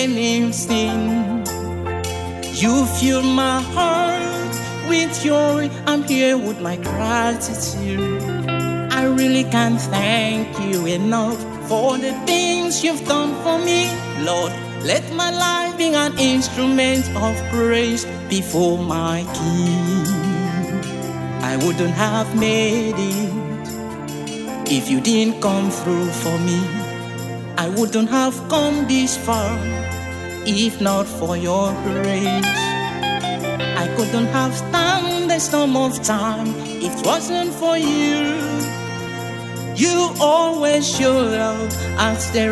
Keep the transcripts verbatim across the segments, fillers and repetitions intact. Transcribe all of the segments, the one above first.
anything. You fill my heart with joy. I'm here with my gratitude. I really can't thank you enough for the things you've done for me. Lord, let my life be an instrument of praise before my King. I wouldn't have made it if you didn't come through for me. I wouldn't have come this far if not for your grace. I couldn't have stand the storm of time if it wasn't for you. You always showed up at the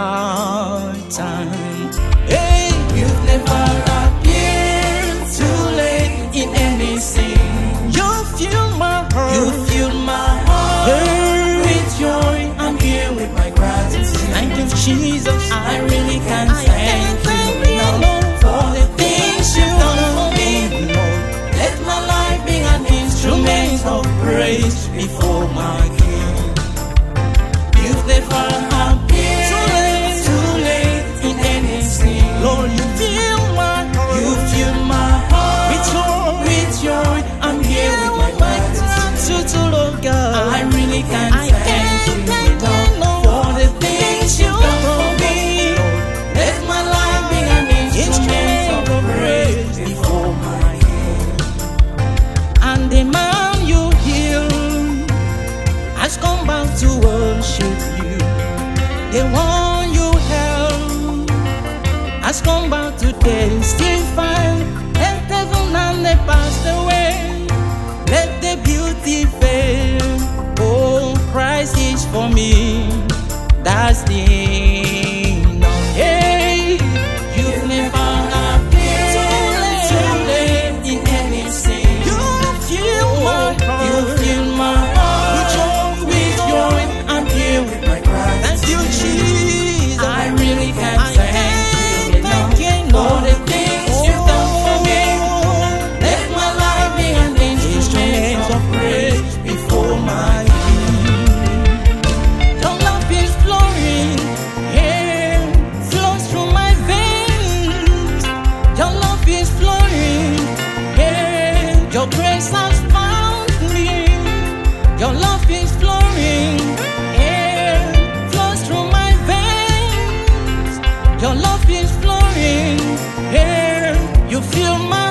right time. Hey, you've never appeared too late in anything. You fill my heart, you fill my heart hey. with joy. I'm here with my gratitude. Thank you, Jesus. I really can't I thank, thank you enough for the things you've done for me. Lord, let my life be an instrument of praise before my King. You've never appeared too late, too late in anything. Lord, you fill my heart, you fill my heart with joy, with joy. I'm here yeah, with my gratitude to Lord God. I really can't I thank can't you thank enough for the things you've done for me. Let my life be an instrument of praise before my King. And the man you healed has come back to worship you. The one you held has come back to testify. Let heaven and earth pass away, let the beauty fade. Oh, Christ is for me, that's the end. Hey, you've never appeared too late in anything. You fill my heart, you fill my heart with joy. I'm here with my gratitude. Thank you, Jesus. I really can't I thank you enough for the things you've done for me. Let my life be an instrument of praise before my King. Your love is flowing, yeah, flows through my veins. Your love is flowing, yeah, your grace has found me. Your love is flowing, yeah, flows through my veins. Your love is flowing, yeah, you fill my